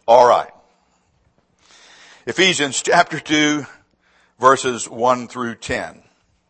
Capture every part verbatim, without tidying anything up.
All right. Ephesians chapter two, verses one through ten.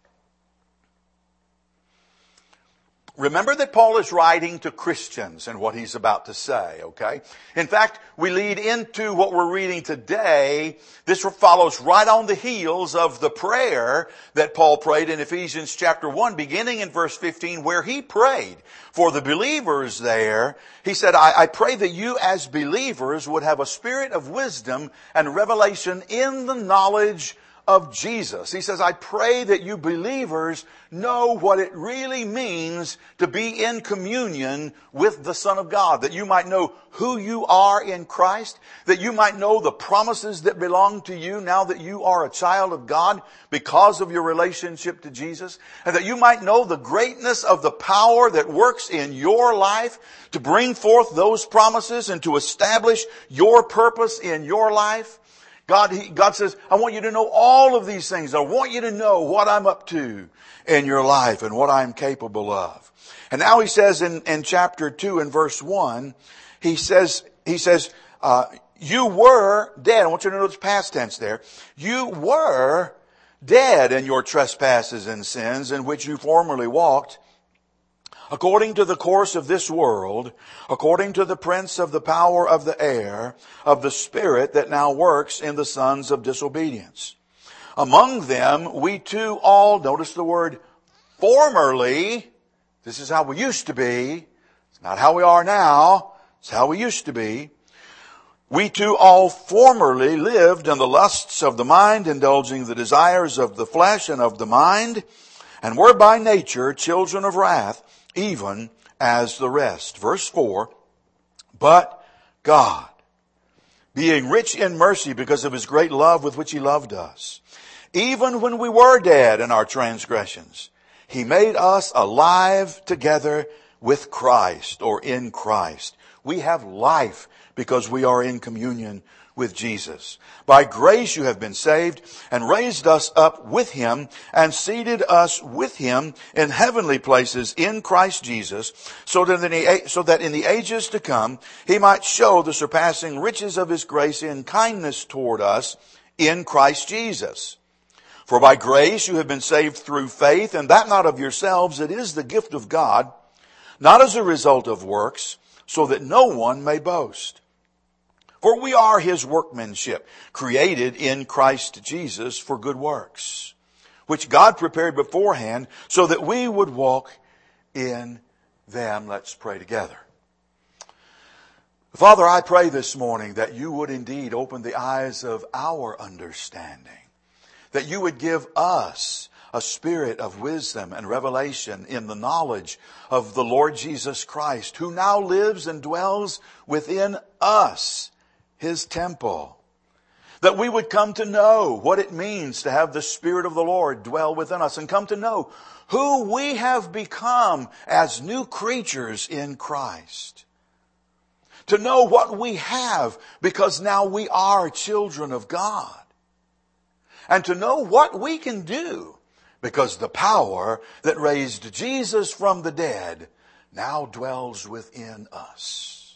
Remember that Paul is writing to Christians and what he's about to say, okay? In fact, we lead into what we're reading today. This follows right on the heels of the prayer that Paul prayed in Ephesians chapter one, beginning in verse fifteen, where he prayed for the believers there. He said, I, I pray that you as believers would have a spirit of wisdom and revelation in the knowledge of Jesus. He says, I pray that you believers know what it really means to be in communion with the Son of God, that you might know who you are in Christ, that you might know the promises that belong to you now that you are a child of God because of your relationship to Jesus, and that you might know the greatness of the power that works in your life to bring forth those promises and to establish your purpose in your life. God, he, God says, I want you to know all of these things. I want you to know what I'm up to in your life and what I'm capable of. And now he says in, in chapter two and verse one, he says, he says, uh, you were dead. I want you to notice past tense there. You were dead in your trespasses and sins in which you formerly walked, according to the course of this world, according to the prince of the power of the air, of the spirit that now works in the sons of disobedience. Among them, we too all, notice the word formerly, this is how we used to be. It's not how we are now. It's how we used to be. We too all formerly lived in the lusts of the mind, indulging the desires of the flesh and of the mind, and were by nature children of wrath, even as the rest. Verse four, but God, being rich in mercy because of His great love with which He loved us, even when we were dead in our transgressions, He made us alive together with Christ, or in Christ. We have life because we are in communion with Jesus. By grace you have been saved, and raised us up with Him, and seated us with Him in heavenly places in Christ Jesus, so that in the, so that in the ages to come He might show the surpassing riches of His grace in kindness toward us in Christ Jesus. For by grace you have been saved through faith, and that not of yourselves, it is the gift of God, not as a result of works, so that no one may boast. For we are His workmanship, created in Christ Jesus for good works, which God prepared beforehand so that we would walk in them. Let's pray together. Father, I pray this morning that you would indeed open the eyes of our understanding, that you would give us a spirit of wisdom and revelation in the knowledge of the Lord Jesus Christ, who now lives and dwells within us, His temple. That we would come to know what it means to have the Spirit of the Lord dwell within us, and come to know who we have become as new creatures in Christ. To know what we have because now we are children of God. And to know what we can do because the power that raised Jesus from the dead now dwells within us.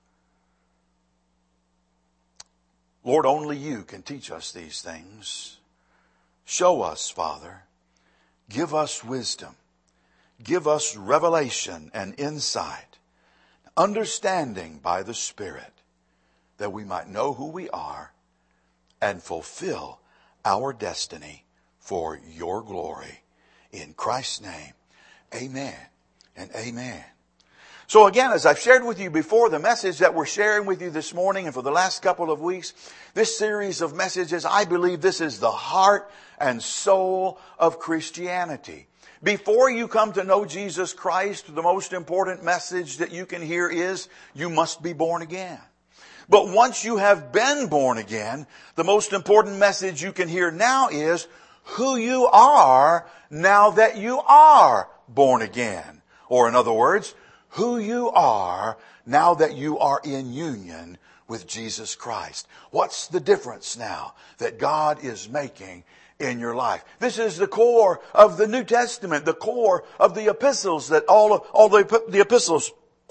Lord, only you can teach us these things. Show us, Father. Give us wisdom. Give us revelation and insight, understanding by the Spirit, that we might know who we are and fulfill our destiny for your glory. In Christ's name, amen and amen. So again, as I've shared with you before, the message that we're sharing with you this morning and for the last couple of weeks, this series of messages, I believe this is the heart and soul of Christianity. Before you come to know Jesus Christ, the most important message that you can hear is, you must be born again. But once you have been born again, the most important message you can hear now is who you are now that you are born again. Or in other words, who you are now that you are in union with Jesus Christ. What's the difference now that God is making in your life? This is the core of the New Testament, the core of the epistles that all, all the, the epistles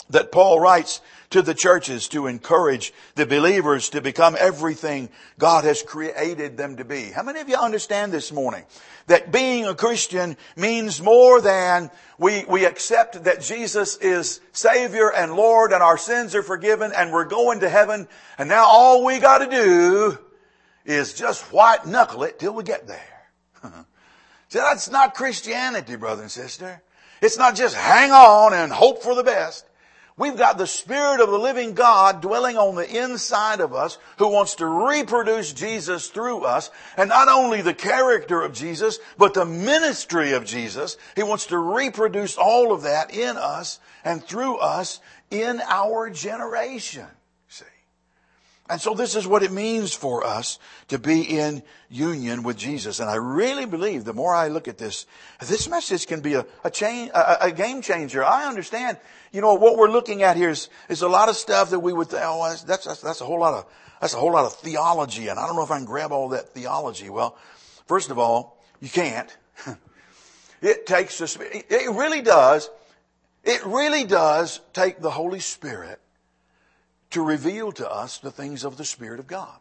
that Paul writes to the churches to encourage the believers to become everything God has created them to be. How many of you understand this morning that being a Christian means more than we, we accept that Jesus is Savior and Lord and our sins are forgiven and we're going to heaven and now all we got to do is just white knuckle it till we get there. See, that's not Christianity, brother and sister. It's not just hang on and hope for the best. We've got the Spirit of the living God dwelling on the inside of us who wants to reproduce Jesus through us. And not only the character of Jesus, but the ministry of Jesus. He wants to reproduce all of that in us and through us in our generation. See? And so this is what it means for us to be in union with Jesus. And I really believe the more I look at this, this message can be a, a, change, a, a game changer. I understand. You know, what we're looking at here is, is a lot of stuff that we would think, oh, that's, that's, that's a whole lot of, that's a whole lot of theology. And I don't know if I can grab all that theology. Well, first of all, you can't. It takes a, it really does, it really does take the Holy Spirit to reveal to us the things of the Spirit of God.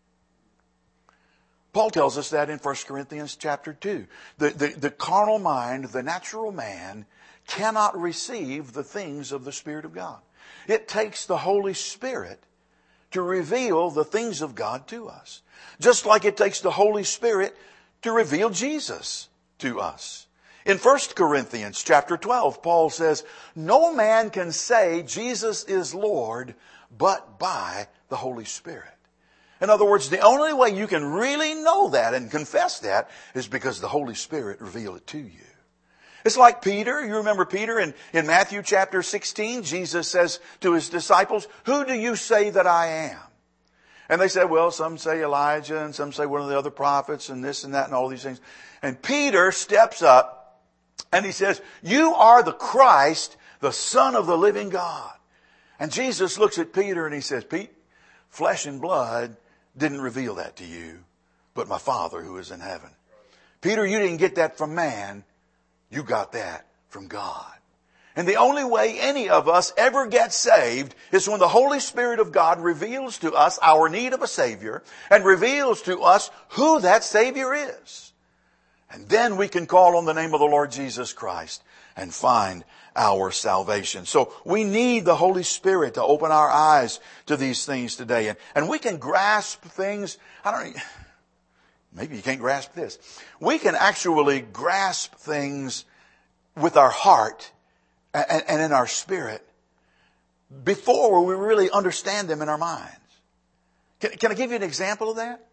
Paul tells us that in First Corinthians chapter two. The, the, the carnal mind, the natural man, cannot receive the things of the Spirit of God. It takes the Holy Spirit to reveal the things of God to us. Just like it takes the Holy Spirit to reveal Jesus to us. In First Corinthians chapter twelve, Paul says, no man can say Jesus is Lord but by the Holy Spirit. In other words, the only way you can really know that and confess that is because the Holy Spirit revealed it to you. It's like Peter. You remember Peter in, in Matthew chapter sixteen. Jesus says to his disciples, who do you say that I am? And they said, well, some say Elijah and some say one of the other prophets and this and that and all these things. And Peter steps up and he says, you are the Christ, the Son of the living God. And Jesus looks at Peter and he says, Pete, flesh and blood didn't reveal that to you, but my Father who is in heaven. Peter, you didn't get that from man. You got that from God. And the only way any of us ever get saved is when the Holy Spirit of God reveals to us our need of a Savior and reveals to us who that Savior is. And then we can call on the name of the Lord Jesus Christ and find our salvation. So we need the Holy Spirit to open our eyes to these things today. And, and we can grasp things. I don't know. Maybe you can't grasp this. We can actually grasp things with our heart and, and in our spirit before we really understand them in our minds. Can, can I give you an example of that?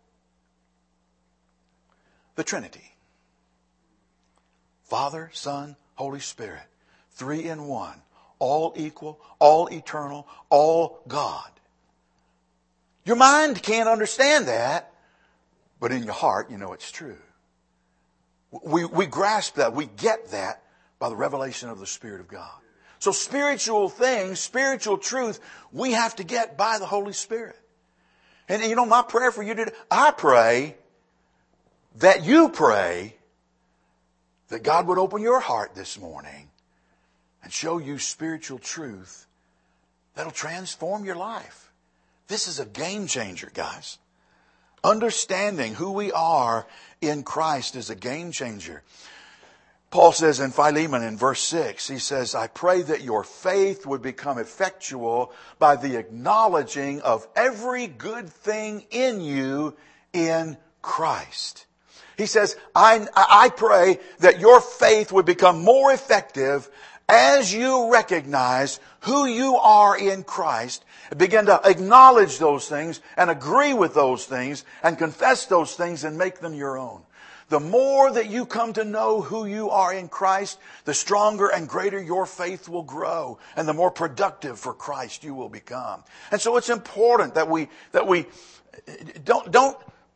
The Trinity. Father, Son, Holy Spirit. Three in one. All equal, all eternal, all God. Your mind can't understand that. But in your heart, you know it's true. We, we grasp that. We get that by the revelation of the Spirit of God. So spiritual things, spiritual truth, we have to get by the Holy Spirit. And you know, my prayer for you today, I pray that you pray that God would open your heart this morning and show you spiritual truth that'll transform your life. This is a game changer, guys. Understanding who we are in Christ is a game changer. Paul says in Philemon in verse six, he says, I pray that your faith would become effectual by the acknowledging of every good thing in you in Christ. He says, I, I pray that your faith would become more effective as you recognize who you are in Christ, begin to acknowledge those things and agree with those things and confess those things and make them your own. The more that you come to know who you are in Christ, the stronger and greater your faith will grow and the more productive for Christ you will become. And so it's important that we, that we don't, don't,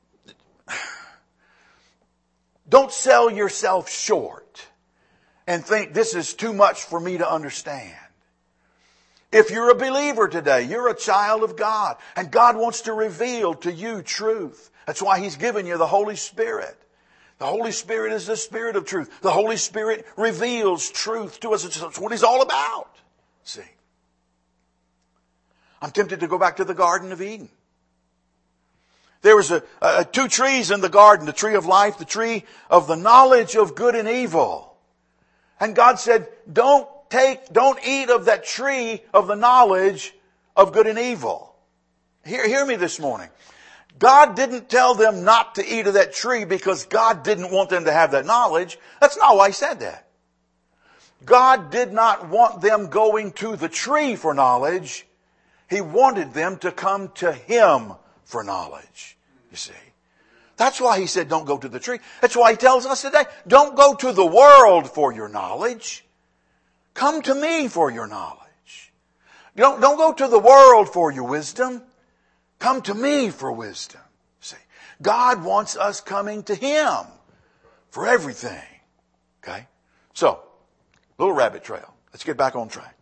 don't sell yourself short and think this is too much for me to understand. If you're a believer today, you're a child of God, and God wants to reveal to you truth. That's why He's given you the Holy Spirit. The Holy Spirit is the Spirit of truth. The Holy Spirit reveals truth to us. That's what He's all about. See? I'm tempted to go back to the Garden of Eden. There was a, a, two trees in the garden, the tree of life, the tree of the knowledge of good and evil. And God said, don't take, don't eat of that tree of the knowledge of good and evil. Hear, hear me this morning. God didn't tell them not to eat of that tree because God didn't want them to have that knowledge. That's not why He said that. God did not want them going to the tree for knowledge. He wanted them to come to Him for knowledge. You see. That's why He said don't go to the tree. That's why He tells us today, don't go to the world for your knowledge. Come to me for your knowledge. Don't, don't go to the world for your wisdom. Come to me for wisdom. See, God wants us coming to Him for everything. Okay? So, little rabbit trail. Let's get back on track.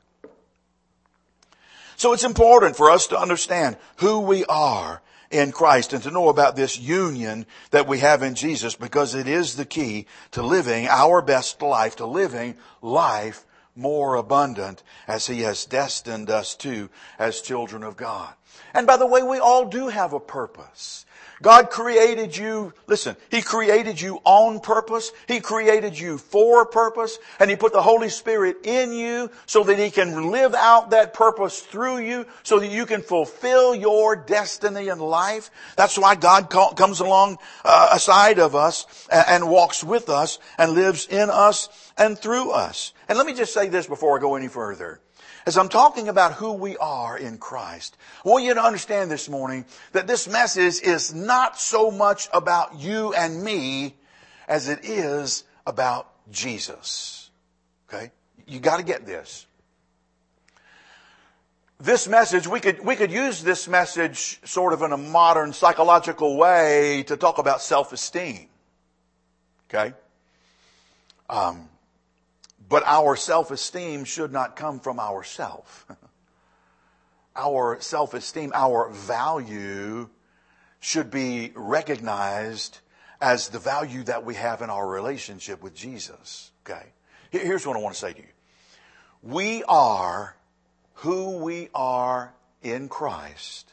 So it's important for us to understand who we are in Christ and to know about this union that we have in Jesus, because it is the key to living our best life, to living life more abundant as He has destined us to as children of God. And by the way, we all do have a purpose. God created you, listen, He created you on purpose. He created you for a purpose. And He put the Holy Spirit in you so that He can live out that purpose through you, so that you can fulfill your destiny in life. That's why God comes along uh, aside of us and, and walks with us and lives in us and through us. And let me just say this before I go any further. As I'm talking about who we are in Christ, I want you to understand this morning that this message is not so much about you and me as it is about Jesus. Okay? You got to get this. This message, we could, we could use this message sort of in a modern psychological way to talk about self-esteem. Okay? Um, But our self-esteem should not come from ourself. Our self-esteem, our value should be recognized as the value that we have in our relationship with Jesus. Okay? Here's what I want to say to you. We are who we are in Christ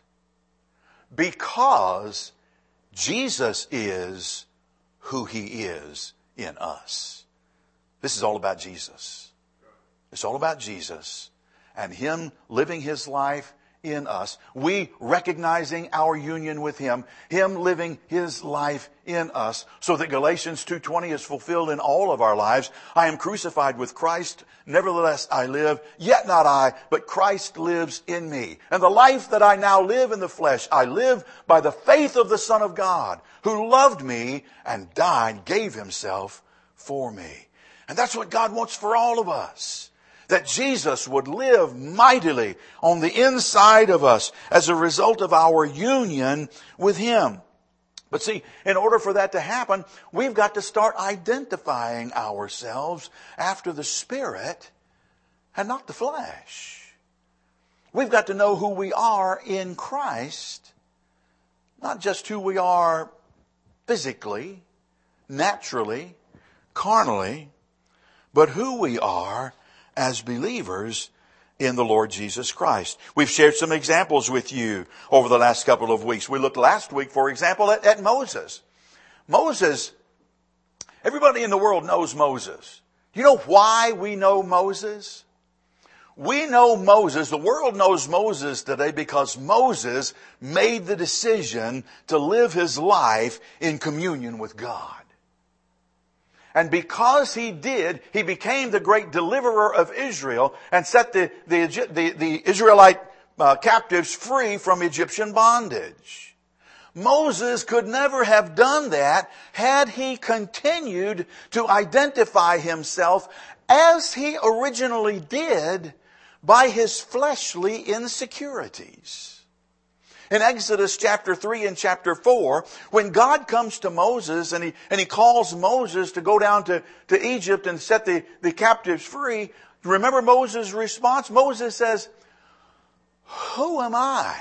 because Jesus is who He is in us. This is all about Jesus. It's all about Jesus and Him living His life in us. We recognizing our union with Him. Him living His life in us so that Galatians two twenty is fulfilled in all of our lives. I am crucified with Christ. Nevertheless I live. Yet not I, but Christ lives in me. And the life that I now live in the flesh, I live by the faith of the Son of God, who loved me and died, gave Himself for me. And that's what God wants for all of us. That Jesus would live mightily on the inside of us as a result of our union with Him. But see, in order for that to happen, we've got to start identifying ourselves after the Spirit and not the flesh. We've got to know who we are in Christ, not just who we are physically, naturally, carnally, but who we are as believers in the Lord Jesus Christ. We've shared some examples with you over the last couple of weeks. We looked last week, for example, at, at Moses. Moses, everybody in the world knows Moses. Do you know why we know Moses? We know Moses, the world knows Moses today because Moses made the decision to live his life in communion with God. And because he did, he became the great deliverer of Israel and set the, the, the, the Israelite uh, captives free from Egyptian bondage. Moses could never have done that had he continued to identify himself as he originally did by his fleshly insecurities. In Exodus chapter three and chapter four, when God comes to Moses and he, and he calls Moses to go down to, to Egypt and set the, the captives free, remember Moses' response? Moses says, "Who am I?"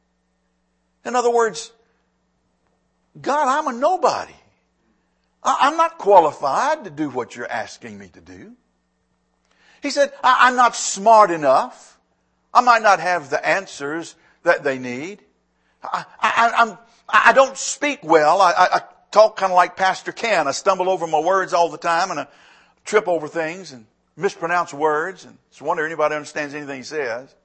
In other words, God, I'm a nobody. I'm not qualified to do what you're asking me to do. He said, I'm not smart enough. I might not have the answers that they need. I, I, I'm, I don't speak well. I, I, I talk kind of like Pastor Ken. I stumble over my words all the time and I trip over things and mispronounce words. And it's a wonder anybody understands anything he says.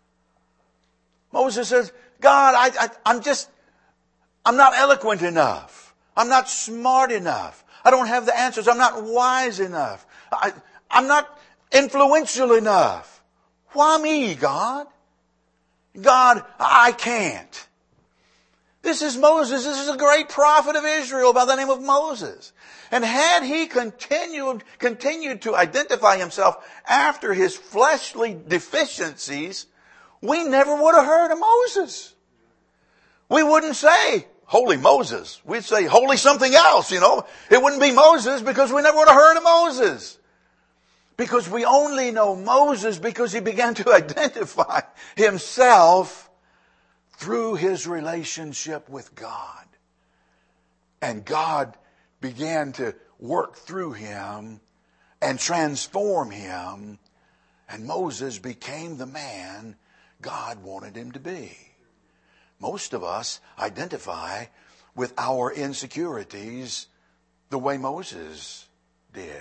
Moses says, God, I, I, I'm just, I'm not eloquent enough. I'm not smart enough. I don't have the answers. I'm not wise enough. I, I'm not influential enough. Why me, God? God, I can't. This is Moses. This is a great prophet of Israel by the name of Moses. And had he continued, continued to identify himself after his fleshly deficiencies, we never would have heard of Moses. We wouldn't say, Holy Moses. We'd say, Holy something else, you know. It wouldn't be Moses because we never would have heard of Moses. Because we only know Moses because he began to identify himself through his relationship with God. And God began to work through him and transform him. And Moses became the man God wanted him to be. Most of us identify with our insecurities the way Moses did.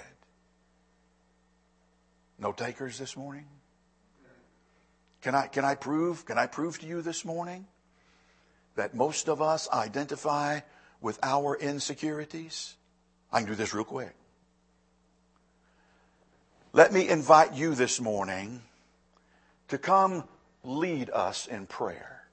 No takers this morning? Can I, can I prove, can I prove to you this morning that most of us identify with our insecurities? I can do this real quick. Let me invite you this morning to come lead us in prayer.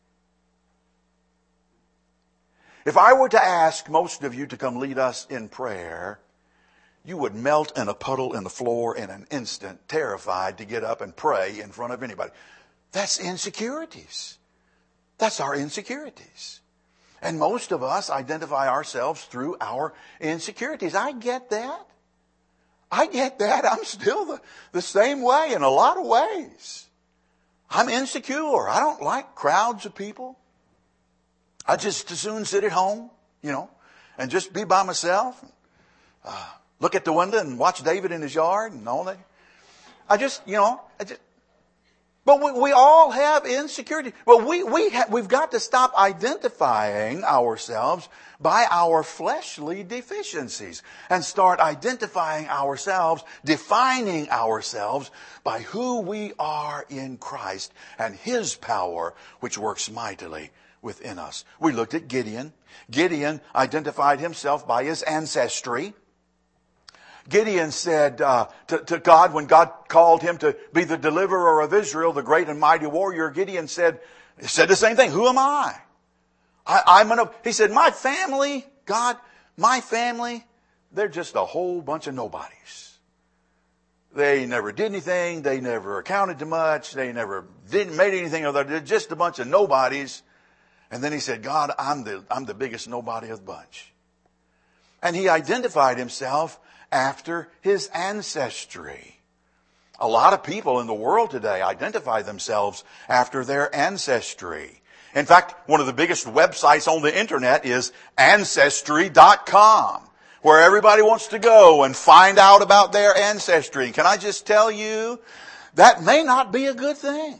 If I were to ask most of you to come lead us in prayer, you would melt in a puddle in the floor in an instant, terrified to get up and pray in front of anybody. That's insecurities. That's our insecurities. And most of us identify ourselves through our insecurities. I get that. I get that. I'm still the, the same way in a lot of ways. I'm insecure. I don't like crowds of people. I just as soon sit at home, you know, and just be by myself. Uh, look at the window and watch David in his yard and all that. I just, you know, I just, but we, we all have insecurity. But we, we ha, we've got to stop identifying ourselves by our fleshly deficiencies and start identifying ourselves, defining ourselves by who we are in Christ and His power, which works mightily within us. We looked at Gideon. Gideon identified himself by his ancestry. Gideon said uh, to, to God, when God called him to be the deliverer of Israel, the great and mighty warrior, Gideon said, he said the same thing. Who am I? I I'm gonna, he said, my family, God, my family, they're just a whole bunch of nobodies. They never did anything. They never accounted to much. They never didn't made anything of that. They're just a bunch of nobodies. And then he said, God, I'm the, I'm the biggest nobody of the bunch. And he identified himself after his ancestry. A lot of people in the world today identify themselves after their ancestry. In fact, one of the biggest websites on the internet is ancestry dot com, where everybody wants to go and find out about their ancestry. And can I just tell you, that may not be a good thing.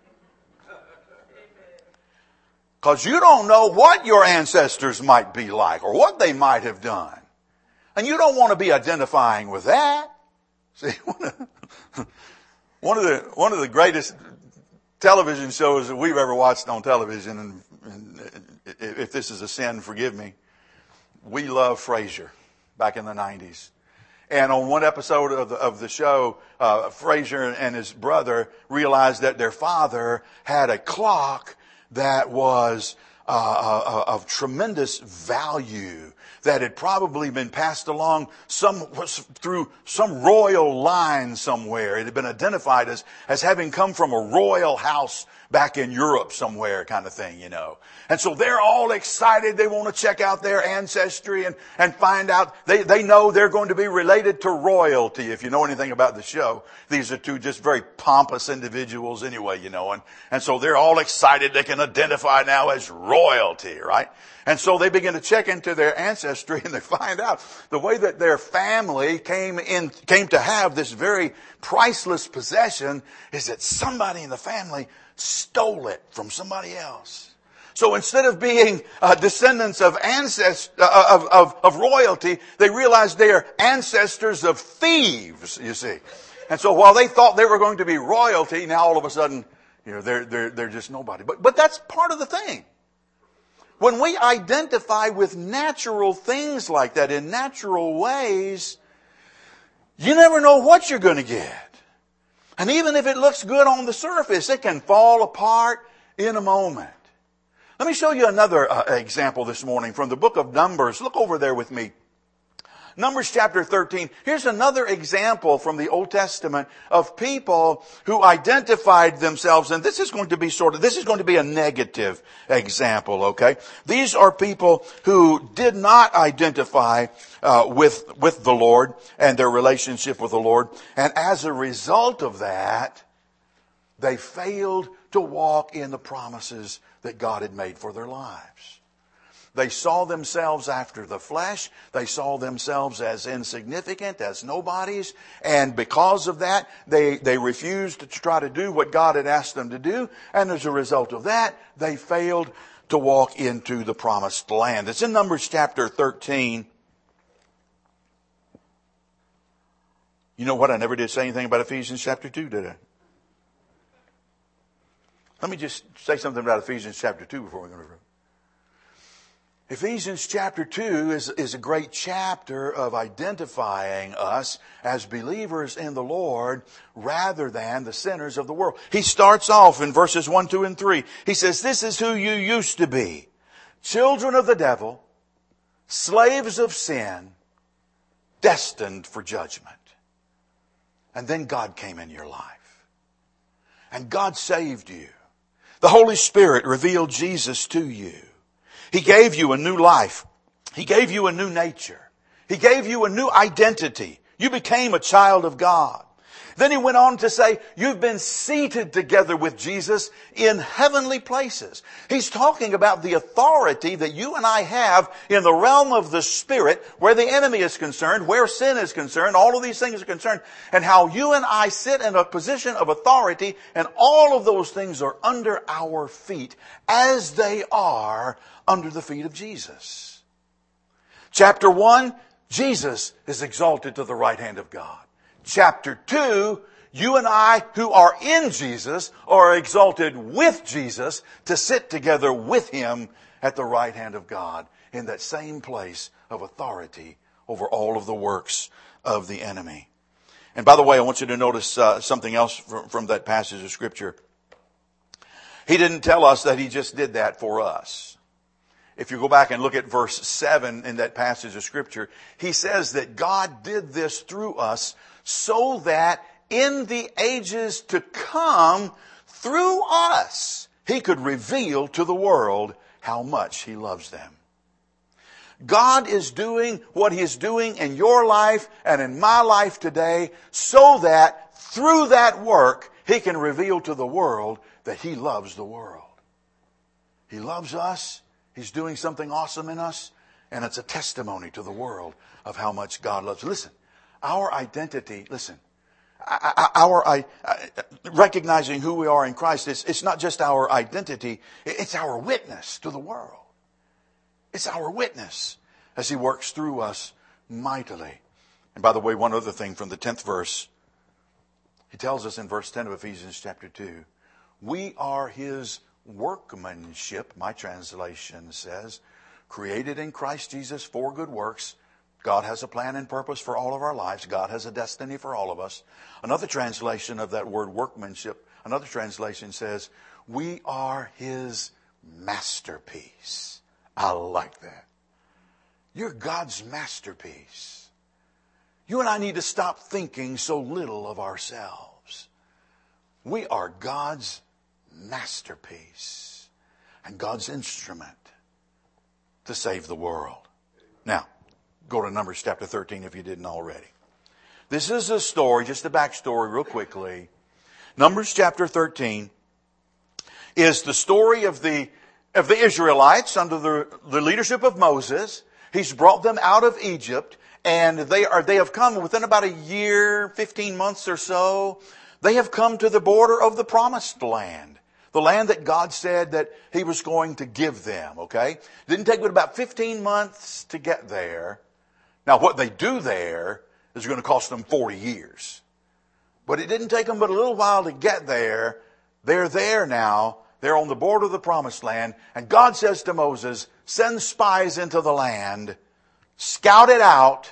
Because you don't know what your ancestors might be like or what they might have done. And you don't want to be identifying with that. See, one of, one of the one of the greatest television shows that we've ever watched on television, and, and if this is a sin, forgive me, we love Frasier back in the nineties. And on one episode of the, of the show, uh, Frasier and his brother realized that their father had a clock that was uh, of tremendous value, that had probably been passed along some through some royal line somewhere. It had been identified as as having come from a royal house back in Europe somewhere, kind of thing, you know. And so they're all excited. They want to check out their ancestry and, and find out. They, they know they're going to be related to royalty. If you know anything about the show, these are two just very pompous individuals anyway, you know. And, and so they're all excited. They can identify now as royalty, right? And so they begin to check into their ancestry and they find out the way that their family came in, came to have this very priceless possession is that somebody in the family stole it from somebody else. So instead of being uh, descendants of ancestors uh, of, of, of royalty, they realized they are ancestors of thieves, you see. And so while they thought they were going to be royalty, now all of a sudden, you know, they're, they're, they're just nobody. But, but that's part of the thing. When we identify with natural things like that in natural ways, you never know what you're going to get. And even if it looks good on the surface, it can fall apart in a moment. Let me show you another uh, example this morning from the book of Numbers. Look over there with me. Numbers chapter thirteen. Here's another example from the Old Testament of people who identified themselves. And this is going to be sort of, this is going to be a negative example, okay? These are people who did not identify uh, with, with the Lord and their relationship with the Lord. And as a result of that, they failed to walk in the promises that God had made for their lives. They saw themselves after the flesh. They saw themselves as insignificant, as nobodies. And because of that, they, they refused to try to do what God had asked them to do. And as a result of that, they failed to walk into the promised land. It's in Numbers chapter thirteen. You know what? I never did say anything about Ephesians chapter two, did I? Let me just say something about Ephesians chapter two before we go to Ephesians chapter two is, is a great chapter of identifying us as believers in the Lord rather than the sinners of the world. He starts off in verses one, two, and three. He says, this is who you used to be. Children of the devil, slaves of sin, destined for judgment. And then God came in your life. And God saved you. The Holy Spirit revealed Jesus to you. He gave you a new life. He gave you a new nature. He gave you a new identity. You became a child of God. Then he went on to say, you've been seated together with Jesus in heavenly places. He's talking about the authority that you and I have in the realm of the Spirit, where the enemy is concerned, where sin is concerned, all of these things are concerned, and how you and I sit in a position of authority, and all of those things are under our feet as they are under the feet of Jesus. Chapter one, Jesus is exalted to the right hand of God. Chapter two, you and I who are in Jesus are exalted with Jesus to sit together with Him at the right hand of God in that same place of authority over all of the works of the enemy. And by the way, I want you to notice uh, something else from, from that passage of Scripture. He didn't tell us that He just did that for us. If you go back and look at verse seven in that passage of Scripture, he says that God did this through us so that in the ages to come, through us, He could reveal to the world how much He loves them. God is doing what He is doing in your life and in my life today so that through that work, He can reveal to the world that He loves the world. He loves us. He's doing something awesome in us, and it's a testimony to the world of how much God loves. Listen, our identity, listen, our, our recognizing who we are in Christ, it's, it's not just our identity, it's our witness to the world. It's our witness as He works through us mightily. And by the way, one other thing from the tenth verse, He tells us in verse ten of Ephesians chapter two, we are His workmanship, my translation says, created in Christ Jesus for good works. God has a plan and purpose for all of our lives. God has a destiny for all of us. Another translation of that word workmanship, another translation says, we are His masterpiece. I like that. You're God's masterpiece. You and I need to stop thinking so little of ourselves. We are God's masterpiece and God's instrument to save the world. Now, go to Numbers chapter thirteen if you didn't already. This is a story, just a backstory real quickly. Numbers chapter thirteen is the story of the of the Israelites under the, the leadership of Moses. He's brought them out of Egypt, and they are they have come within about a year, fifteen months or so. They have come to the border of the promised land. The land that God said that He was going to give them, okay? Didn't take but about fifteen months to get there. Now what they do there is going to cost them forty years. But it didn't take them but a little while to get there. They're there now. They're on the border of the promised land. And God says to Moses, send spies into the land. Scout it out.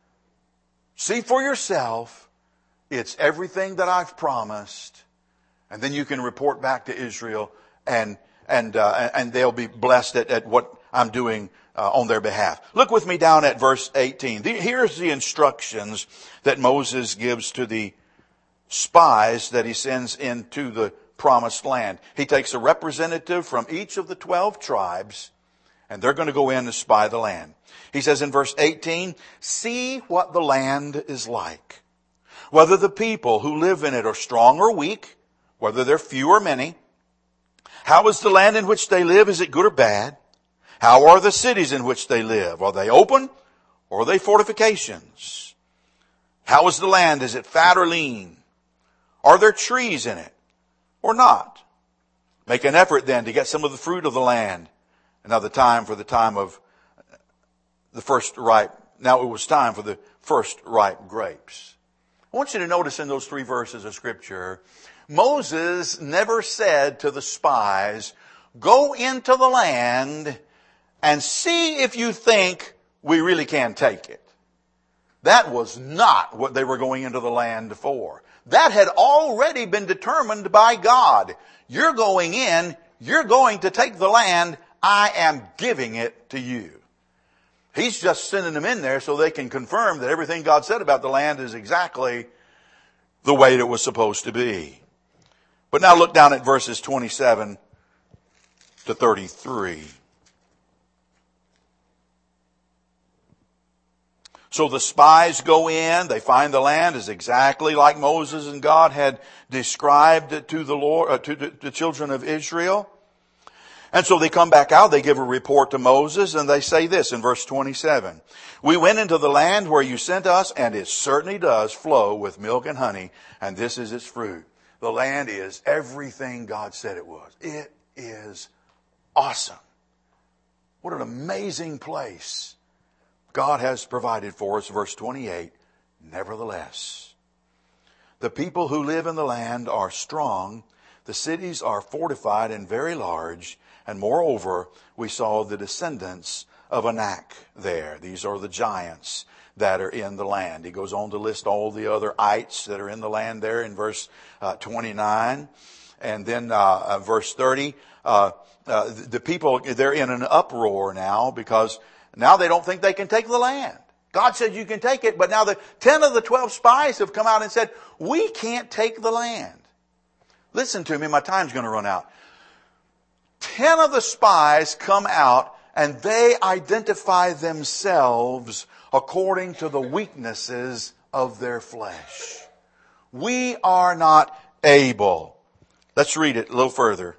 See for yourself. It's everything that I've promised. And then you can report back to Israel, and and uh, and they'll be blessed at, at what I'm doing uh, on their behalf. Look with me down at verse eighteen. The, here's the instructions that Moses gives to the spies that he sends into the promised land. He takes a representative from each of the twelve tribes, and they're going to go in and spy the land. He says in verse eighteen, see what the land is like, whether the people who live in it are strong or weak, whether they're few or many. How is the land in which they live? Is it good or bad? How are the cities in which they live? Are they open or are they fortifications? How is the land? Is it fat or lean? Are there trees in it or not? Make an effort then to get some of the fruit of the land. And now the time for the time of the first ripe. Now it was time for the first ripe grapes. I want you to notice in those three verses of Scripture, Moses never said to the spies, go into the land and see if you think we really can take it. That was not what they were going into the land for. That had already been determined by God. You're going in, you're going to take the land, I am giving it to you. He's just sending them in there so they can confirm that everything God said about the land is exactly the way it was supposed to be. But now look down at verses twenty-seven to thirty-three. So the spies go in, they find the land is exactly like Moses and God had described it to the Lord, uh, to the children of Israel. And so they come back out, they give a report to Moses, and they say this in verse twenty-seven. We went into the land where you sent us, and it certainly does flow with milk and honey, and this is its fruit. The land is everything God said it was. It is awesome. What an amazing place God has provided for us. Verse twenty-eight, nevertheless, the people who live in the land are strong, the cities are fortified and very large, and moreover, we saw the descendants of Anak there. These are the giants that are in the land. He goes on to list all the other ites that are in the land there in verse uh, twenty-nine. And then uh, uh, verse thirty, uh, uh, the people, they're in an uproar now because now they don't think they can take the land. God said you can take it, but now the ten of the twelve spies have come out and said, we can't take the land. Listen to me, my time's going to run out. Ten of the spies come out and they identify themselves according to the weaknesses of their flesh. We are not able. Let's read it a little further.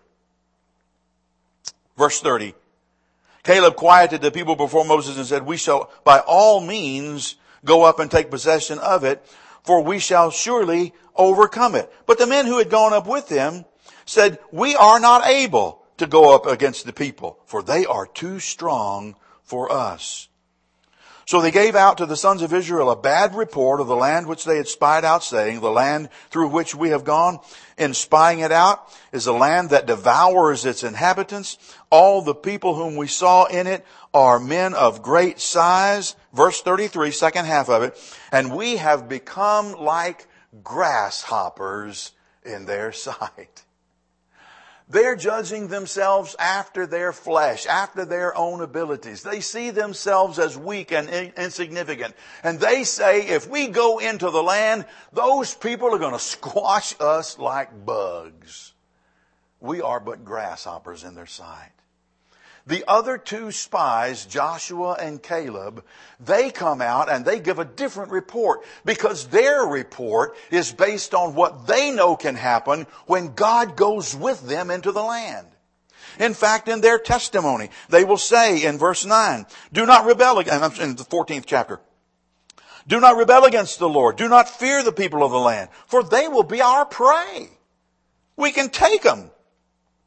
Verse thirty. Caleb quieted the people before Moses and said, we shall by all means go up and take possession of it, for we shall surely overcome it. But the men who had gone up with him said, we are not able to go up against the people, for they are too strong for us. So they gave out to the sons of Israel a bad report of the land which they had spied out, saying, the land through which we have gone in spying it out is a land that devours its inhabitants. All the people whom we saw in it are men of great size. Verse thirty-three, second half of it. And we have become like grasshoppers in their sight. They're judging themselves after their flesh, after their own abilities. They see themselves as weak and insignificant. And they say, if we go into the land, those people are going to squash us like bugs. We are but grasshoppers in their sight. The other two spies, Joshua and Caleb, they come out and they give a different report because their report is based on what they know can happen when God goes with them into the land. In fact, in their testimony, they will say in verse nine, do not rebel against, in the fourteenth chapter, do not rebel against the Lord. Do not fear the people of the land, for they will be our prey. We can take them.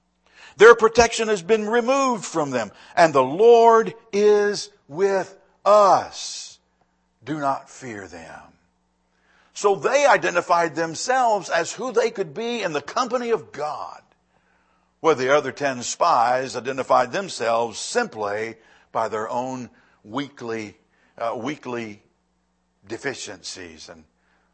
Their protection has been removed from them. And the Lord is with us. Do not fear them. So they identified themselves as who they could be in the company of God, where the other ten spies identified themselves simply by their own weakly, uh, weakly deficiencies and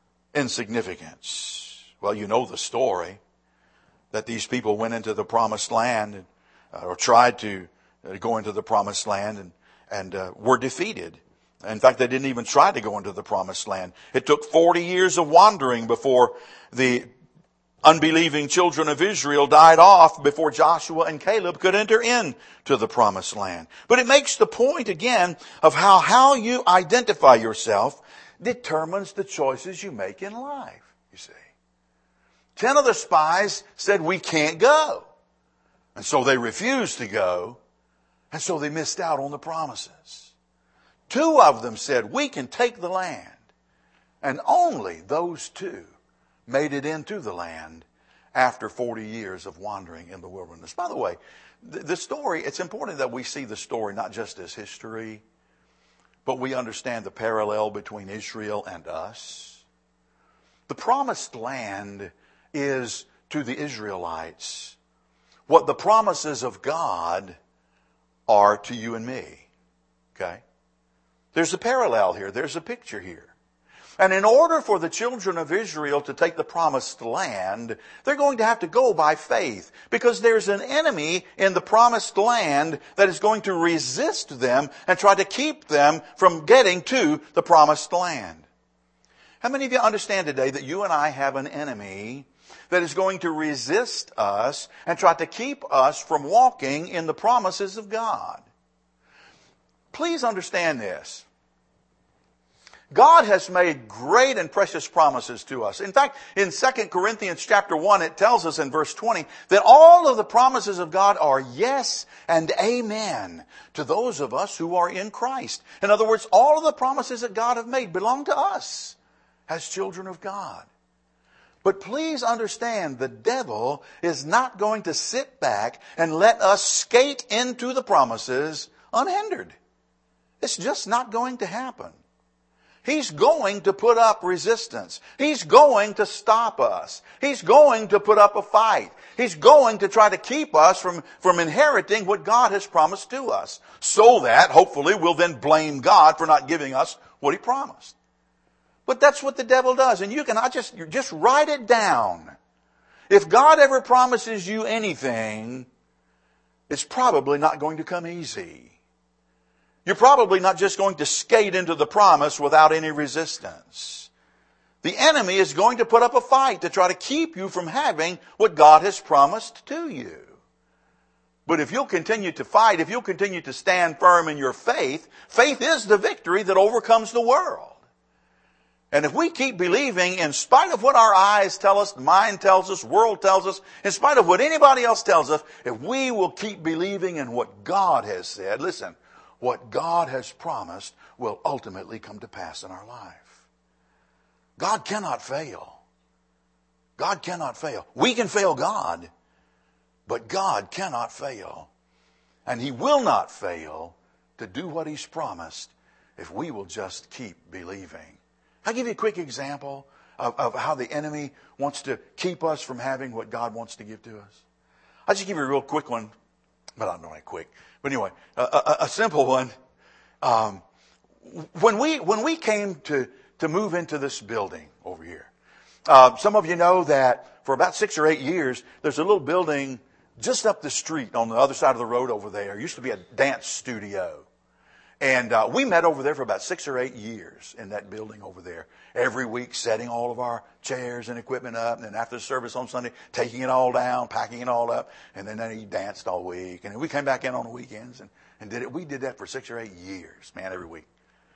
insignificance. Well, you know the story, that these people went into the promised land and, uh, or tried to uh, go into the promised land and, and uh, were defeated. In fact, they didn't even try to go into the promised land. It took forty years of wandering before the unbelieving children of Israel died off before Joshua and Caleb could enter into the promised land. But it makes the point again of how how you identify yourself determines the choices you make in life, you see. Ten of the spies said, we can't go. And so they refused to go. And so they missed out on the promises. Two of them said, we can take the land. And only those two made it into the land after forty years of wandering in the wilderness. By the way, the story, it's important that we see the story not just as history, but we understand the parallel between Israel and us. The promised land is to the Israelites what the promises of God are to you and me. Okay? There's a parallel here. There's a picture here. And in order for the children of Israel to take the promised land, they're going to have to go by faith, because there's an enemy in the promised land that is going to resist them and try to keep them from getting to the promised land. How many of you understand today that you and I have an enemy that is going to resist us and try to keep us from walking in the promises of God? Please understand this. God has made great and precious promises to us. In fact, in Second Corinthians chapter one, it tells us in verse twenty that all of the promises of God are yes and amen to those of us who are in Christ. In other words, all of the promises that God has made belong to us as children of God. But please understand, the devil is not going to sit back and let us skate into the promises unhindered. It's just not going to happen. He's going to put up resistance. He's going to stop us. He's going to put up a fight. He's going to try to keep us from, from inheriting what God has promised to us, so that hopefully we'll then blame God for not giving us what He promised. But that's what the devil does. And you can I just, you just write it down. If God ever promises you anything, it's probably not going to come easy. You're probably not just going to skate into the promise without any resistance. The enemy is going to put up a fight to try to keep you from having what God has promised to you. But if you'll continue to fight, if you'll continue to stand firm in your faith, faith is the victory that overcomes the world. And if we keep believing, in spite of what our eyes tell us, mind tells us, world tells us, in spite of what anybody else tells us, if we will keep believing in what God has said, listen, what God has promised will ultimately come to pass in our life. God cannot fail. God cannot fail. We can fail God, but God cannot fail. And He will not fail to do what He's promised if we will just keep believing. I'll give you a quick example of, of how the enemy wants to keep us from having what God wants to give to us. I'll just give you a real quick one, but I don't know how quick. But anyway, a, a, a simple one. Um, when we when we came to to move into this building over here, uh, some of you know that for about six or eight years, there's a little building just up the street on the other side of the road over there. It used to be a dance studio. And uh, we met over there for about six or eight years in that building over there. Every week setting all of our chairs and equipment up. And then after the service on Sunday, taking it all down, packing it all up. And then, then he danced all week. And we came back in on the weekends and, and did it. We did that for six or eight years, man, every week.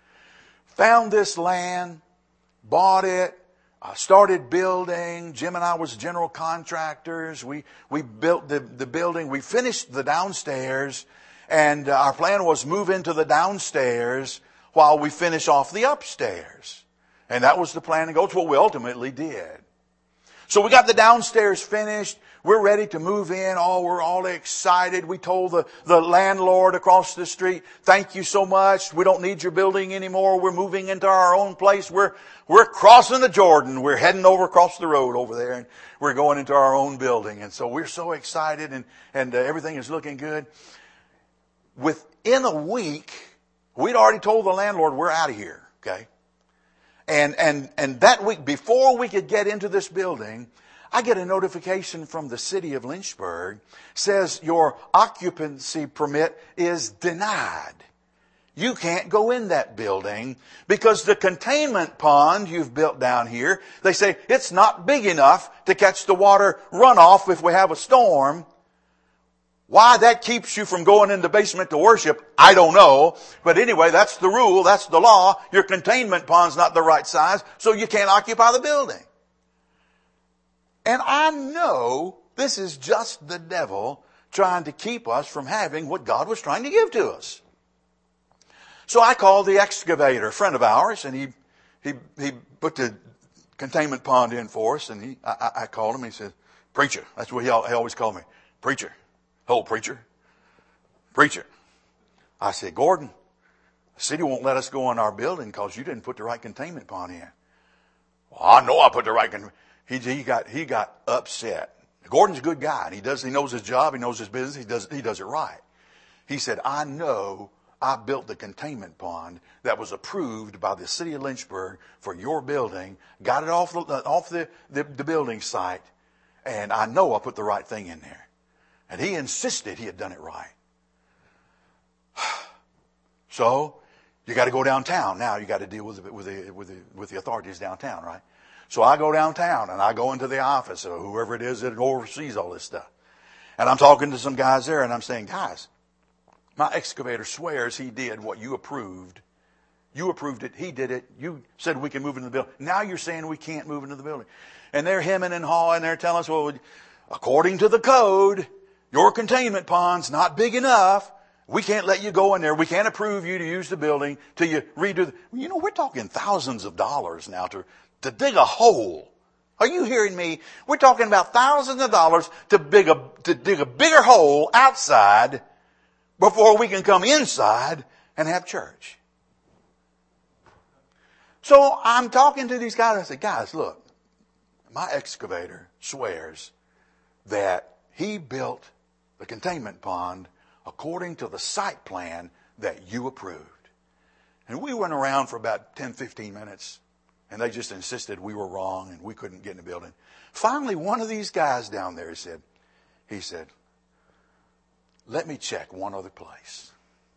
Found this land, bought it, uh, started building. Jim and I was general contractors. We, we built the, the building. We finished the downstairs. And our plan was move into the downstairs while we finish off the upstairs. And that was the plan, and that's what we ultimately did. So we got the downstairs finished. we're ready to move in. Oh, we're all excited. We told the, the landlord across the street, thank you so much. We don't need your building anymore. We're moving into our own place. We're, we're crossing the Jordan. We're heading over across the road over there, and we're going into our own building. And so we're so excited, and, and uh, everything is looking good. Within a week, we'd already told the landlord we're out of here. Okay. And, and, and that week, before we could get into this building, I get a notification from the city of Lynchburg, says your occupancy permit is denied. You can't go in that building because the containment pond you've built down here, they say it's not big enough to catch the water runoff if we have a storm. Why that keeps you from going in the basement to worship, I don't know. But anyway, that's the rule. That's the law. Your containment pond's not the right size, so you can't occupy the building. And I know this is just the devil trying to keep us from having what God was trying to give to us. So I called the excavator, a friend of ours, and he he he put the containment pond in for us. And he I, I called him. He said, "Preacher," that's what he, he always called me, "Preacher." "Oh, preacher, preacher." I said, "Gordon, the city won't let us go in our building because you didn't put the right containment pond in." "Well, I know I put the right containment." He, he got, he got upset. Gordon's a good guy, and he does, he knows his job, he knows his business, he does, he does it right. He said, "I know I built the containment pond that was approved by the city of Lynchburg for your building, got it off the, off the, the, the building site, and I know I put the right thing in there." And he insisted he had done it right. So, you got to go downtown. Now you got to deal with the, with the, with the, with the authorities downtown, right? So I go downtown and I go into the office of whoever it is that oversees all this stuff. And I'm talking to some guys there and I'm saying, "Guys, my excavator swears he did what you approved. You approved it. He did it. You said we can move into the building. Now you're saying we can't move into the building." And they're hemming and hawing. They're telling us, "Well, according to the code, your containment pond's not big enough. We can't let you go in there. We can't approve you to use the building till you redo the..." You know, we're talking thousands of dollars now to, to dig a hole. Are you hearing me? We're talking about thousands of dollars to dig a, to dig a bigger hole outside before we can come inside and have church. So I'm talking to these guys. I said, "Guys, look, my excavator swears that he built the containment pond according to the site plan that you approved." And we went around for about ten, fifteen minutes, and they just insisted we were wrong and we couldn't get in the building. Finally, one of these guys down there said, he said, "Let me check one other place."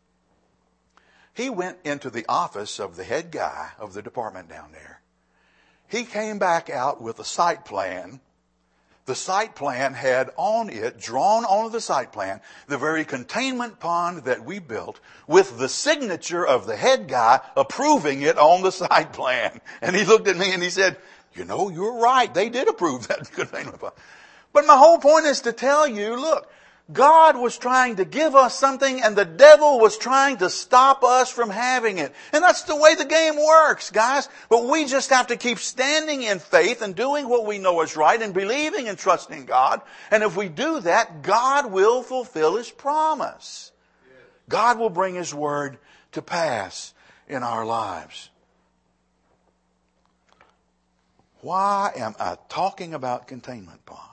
He went into the office of the head guy of the department down there. He came back out with a site plan. The site plan had on it, drawn onto the site plan, the very containment pond that we built with the signature of the head guy approving it on the site plan. And he looked at me and he said, "You know, you're right. They did approve that containment pond." But my whole point is to tell you, look, God was trying to give us something and the devil was trying to stop us from having it. And that's the way the game works, guys. But we just have to keep standing in faith and doing what we know is right and believing and trusting God. And if we do that, God will fulfill His promise. God will bring His word to pass in our lives. Why am I talking about containment ponds?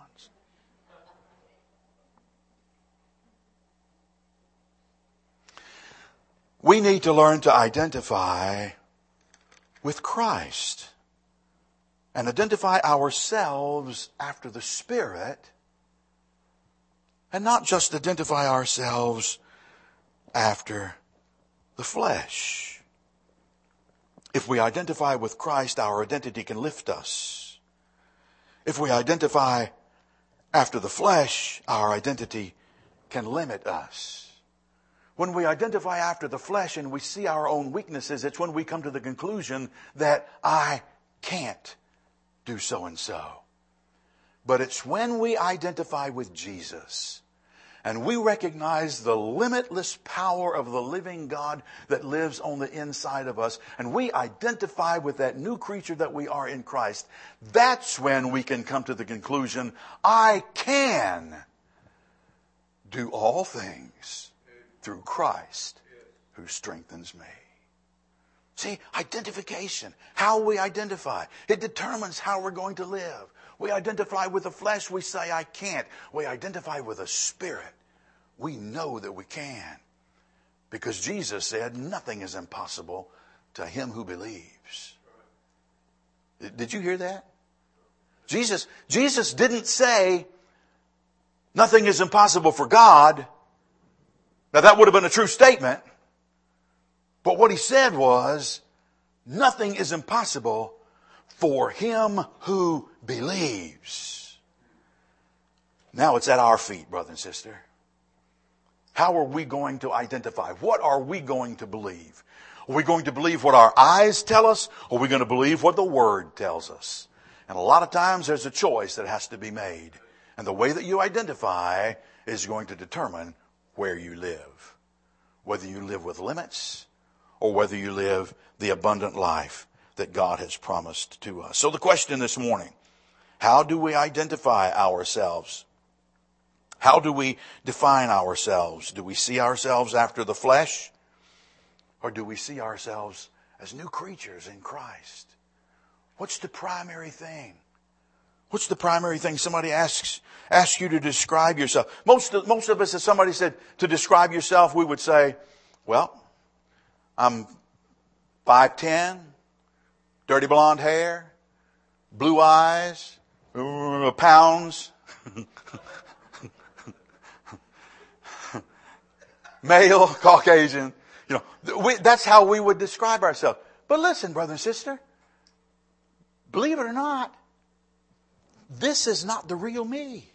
We need to learn to identify with Christ and identify ourselves after the Spirit and not just identify ourselves after the flesh. If we identify with Christ, our identity can lift us. If we identify after the flesh, our identity can limit us. When we identify after the flesh and we see our own weaknesses, it's when we come to the conclusion that I can't do so and so. But it's when we identify with Jesus and we recognize the limitless power of the living God that lives on the inside of us, and we identify with that new creature that we are in Christ, that's when we can come to the conclusion, I can do all things through Christ who strengthens me. See, identification, how we identify, it determines how we're going to live. We identify with the flesh, we say, I can't. We identify with the Spirit. We know that we can. Because Jesus said, nothing is impossible to him who believes. Did you hear that? Jesus, Jesus didn't say, nothing is impossible for God. Now that would have been a true statement. But what he said was, nothing is impossible for him who believes. Now it's at our feet, brother and sister. How are we going to identify? What are we going to believe? Are we going to believe what our eyes tell us? Or are we going to believe what the Word tells us? And a lot of times there's a choice that has to be made. And the way that you identify is going to determine where you live. Whether you live with limits or whether you live the abundant life that God has promised to us. So the question this morning, how do we identify ourselves? How do we define ourselves? Do we see ourselves after the flesh? Or do we see ourselves as new creatures in Christ? What's the primary thing? What's the primary thing? Somebody asks asks you to describe yourself. Most of, most of us, if somebody said to describe yourself, we would say, well, I'm five ten, dirty blonde hair, blue eyes, uh, pounds, male, Caucasian. You know, we, that's how we would describe ourselves. But listen, brother and sister, believe it or not, this is not the real me.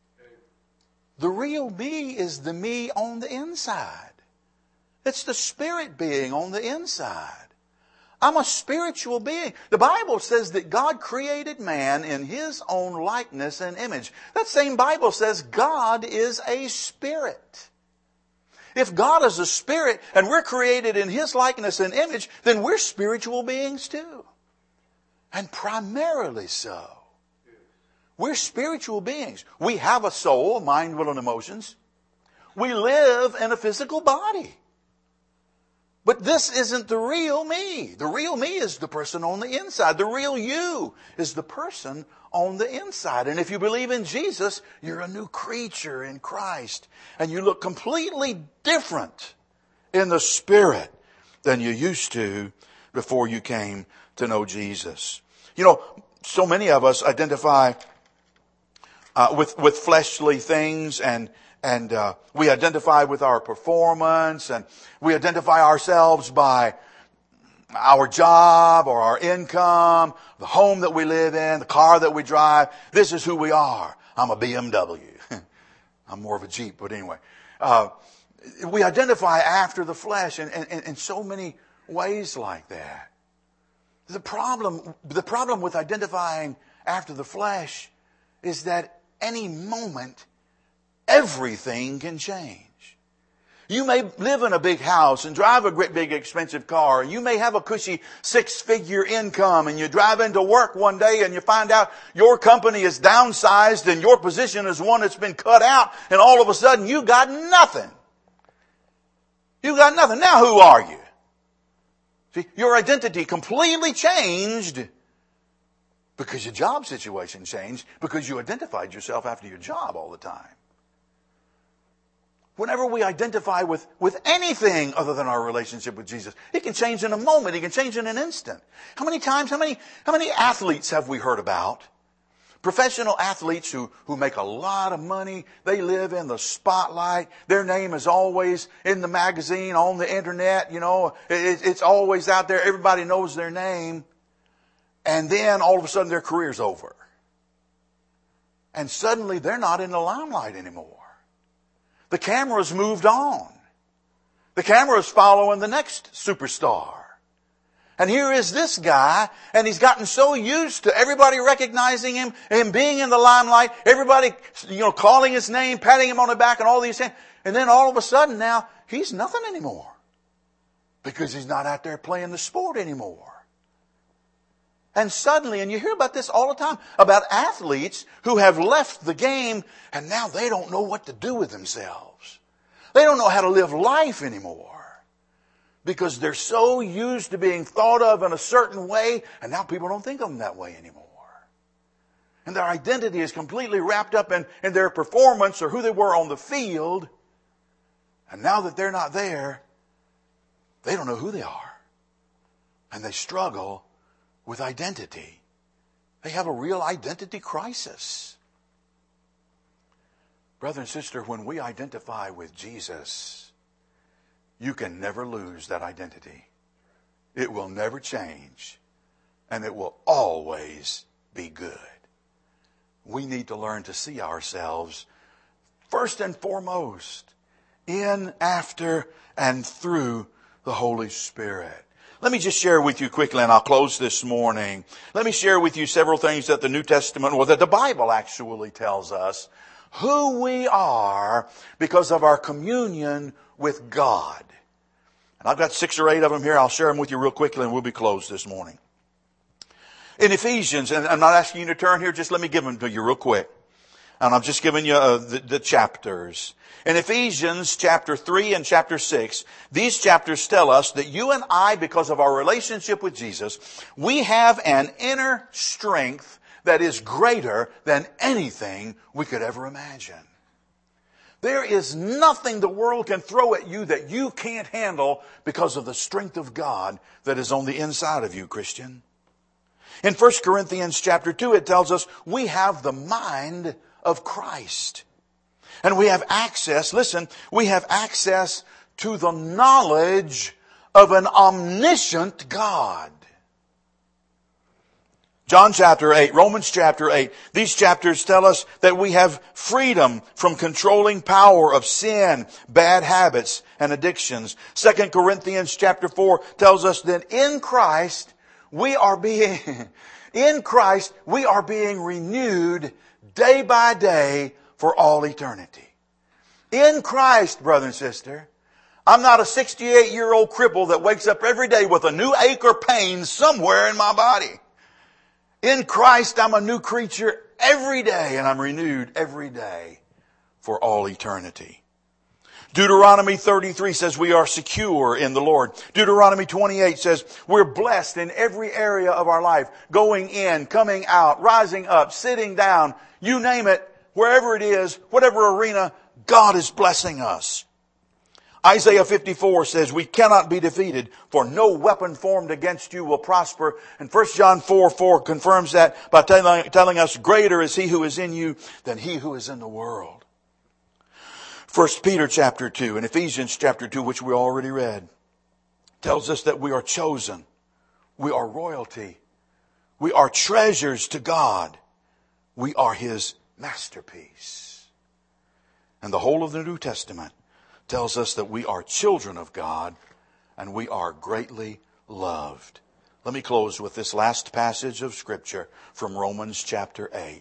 The real me is the me on the inside. It's the spirit being on the inside. I'm a spiritual being. The Bible says that God created man in his own likeness and image. That same Bible says God is a spirit. If God is a spirit and we're created in his likeness and image, then we're spiritual beings too. And primarily so. We're spiritual beings. We have a soul, mind, will, and emotions. We live in a physical body. But this isn't the real me. The real me is the person on the inside. The real you is the person on the inside. And if you believe in Jesus, you're a new creature in Christ. And you look completely different in the spirit than you used to before you came to know Jesus. You know, so many of us identify uh, with, with fleshly things, and And uh, we identify with our performance, and we identify ourselves by our job or our income, the home that we live in, the car that we drive. This is who we are. I'm a B M W. I'm more of a Jeep, but anyway. Uh, we identify after the flesh in, in, in so many ways like that. The problem, the problem with identifying after the flesh is that any moment everything can change. You may live in a big house and drive a great big expensive car. You may have a cushy six-figure income, and you drive into work one day and you find out your company is downsized and your position is one that's been cut out, and all of a sudden you got nothing. You got nothing. Now who are you? See, your identity completely changed because your job situation changed, because you identified yourself after your job all the time. Whenever we identify with, with anything other than our relationship with Jesus, it can change in a moment. It can change in an instant. How many times, how many, how many athletes have we heard about? Professional athletes who, who make a lot of money. They live in the spotlight. Their name is always in the magazine, on the internet. You know, it, it's always out there. Everybody knows their name. And then all of a sudden their career's over. And suddenly they're not in the limelight anymore. The camera's moved on. The camera's following the next superstar. And here is this guy, and he's gotten so used to everybody recognizing him, him being in the limelight, everybody, you know, calling his name, patting him on the back and all these things. And then all of a sudden now, he's nothing anymore. Because he's not out there playing the sport anymore. And suddenly, and you hear about this all the time, about athletes who have left the game and now they don't know what to do with themselves. They don't know how to live life anymore. Because they're so used to being thought of in a certain way, and now people don't think of them that way anymore. And their identity is completely wrapped up in, in their performance or who they were on the field. And now that they're not there, they don't know who they are. And they struggle with identity. They have a real identity crisis. Brother and sister, when we identify with Jesus, you can never lose that identity. It will never change. And it will always be good. We need to learn to see ourselves first and foremost in, after, and through the Holy Spirit. Let me just share with you quickly, and I'll close this morning. Let me share with you several things that the New Testament, or that the Bible actually tells us, who we are because of our communion with God. And I've got six or eight of them here. I'll share them with you real quickly and we'll be closed this morning. In Ephesians, and I'm not asking you to turn here, just let me give them to you real quick. And I'm just giving you uh, the, the chapters. In Ephesians chapter three and chapter six, these chapters tell us that you and I, because of our relationship with Jesus, we have an inner strength that is greater than anything we could ever imagine. There is nothing the world can throw at you that you can't handle because of the strength of God that is on the inside of you, Christian. In First Corinthians chapter two, it tells us we have the mind of Christ. And we have access, listen, we have access to the knowledge of an omniscient God. John chapter eight, Romans chapter eight, these chapters tell us that we have freedom from controlling power of sin, bad habits, and addictions. Second Corinthians chapter four tells us that in Christ we are being, in Christ we are being renewed day by day for all eternity. In Christ, brother and sister, I'm not a sixty-eight-year-old cripple that wakes up every day with a new ache or pain somewhere in my body. In Christ, I'm a new creature every day, and I'm renewed every day for all eternity. Deuteronomy thirty-three says we are secure in the Lord. Deuteronomy twenty-eight says we're blessed in every area of our life. Going in, coming out, rising up, sitting down, you name it, wherever it is, whatever arena, God is blessing us. Isaiah fifty-four says we cannot be defeated, for no weapon formed against you will prosper. And First John four four confirms that by telling, telling us greater is he who is in you than he who is in the world. First Peter chapter two and Ephesians chapter two, which we already read, tells us that we are chosen. We are royalty. We are treasures to God. We are His masterpiece. And the whole of the New Testament tells us that we are children of God and we are greatly loved. Let me close with this last passage of Scripture from Romans chapter eight.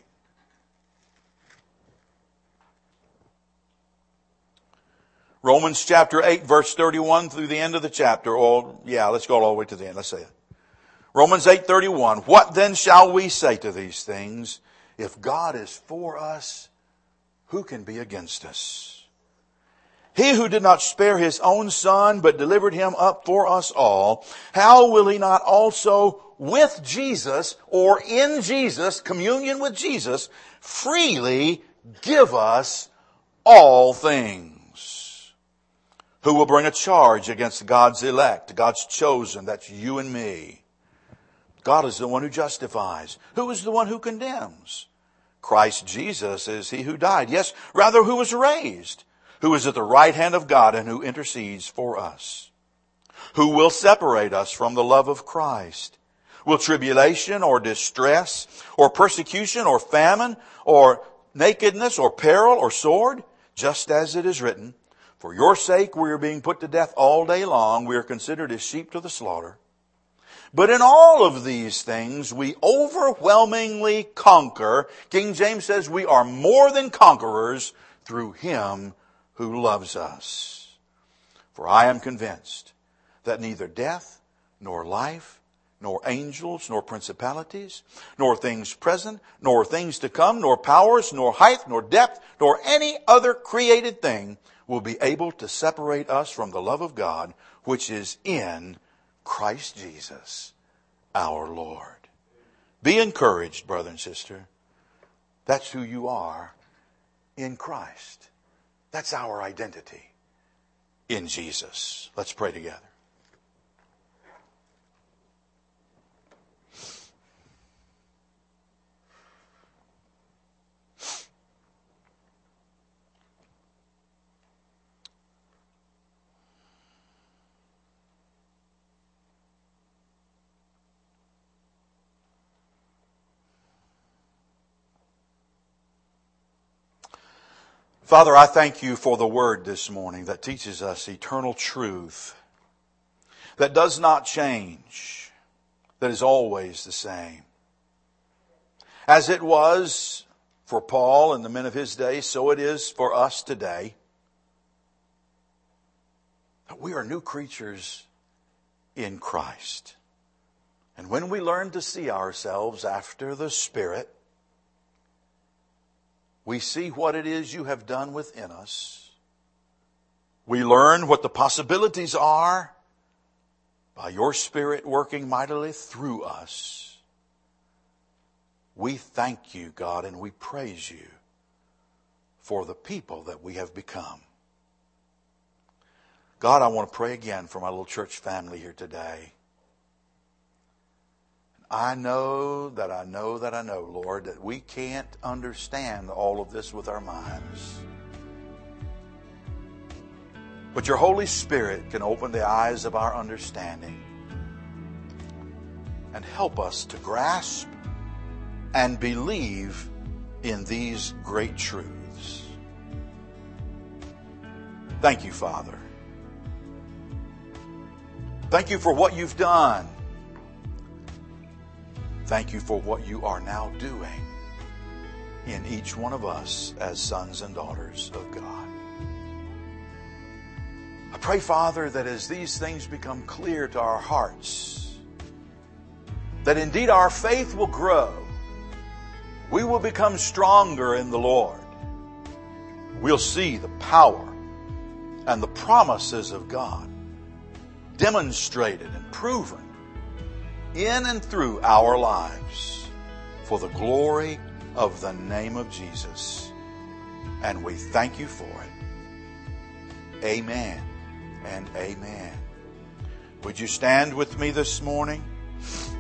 Romans chapter eight, verse thirty-one through the end of the chapter. Oh, yeah, let's go all the way to the end. Let's say it. Romans eight thirty-one. What then shall we say to these things? If God is for us, who can be against us? He who did not spare His own Son, but delivered Him up for us all, how will He not also with Jesus, or in Jesus, communion with Jesus, freely give us all things? Who will bring a charge against God's elect, God's chosen? That's you and me. God is the one who justifies. Who is the one who condemns? Christ Jesus is He who died. Yes, rather who was raised, who is at the right hand of God and who intercedes for us. Who will separate us from the love of Christ? Will tribulation or distress or persecution or famine or nakedness or peril or sword? Just as it is written, for your sake we are being put to death all day long. We are considered as sheep to the slaughter. But in all of these things, we overwhelmingly conquer. King James says we are more than conquerors through Him who loves us. For I am convinced that neither death, nor life, nor angels, nor principalities, nor things present, nor things to come, nor powers, nor height, nor depth, nor any other created thing will be able to separate us from the love of God, which is in Christ Jesus, our Lord. Be encouraged, brother and sister. That's who you are in Christ. That's our identity in Jesus. Let's pray together. Father, I thank you for the word this morning that teaches us eternal truth, that does not change, that is always the same. As it was for Paul and the men of his day, so it is for us today. That we are new creatures in Christ. And when we learn to see ourselves after the Spirit, we see what it is you have done within us. We learn what the possibilities are by your Spirit working mightily through us. We thank you, God, and we praise you for the people that we have become. God, I want to pray again for my little church family here today. I know that I know that I know, Lord, that we can't understand all of this with our minds. But your Holy Spirit can open the eyes of our understanding and help us to grasp and believe in these great truths. Thank you, Father. Thank you for what you've done. Thank you for what you are now doing in each one of us as sons and daughters of God. I pray, Father, that as these things become clear to our hearts, that indeed our faith will grow. We will become stronger in the Lord. We'll see the power and the promises of God demonstrated and proven in and through our lives for the glory of the name of Jesus. And we thank you for it. Amen and amen. Would you stand with me this morning?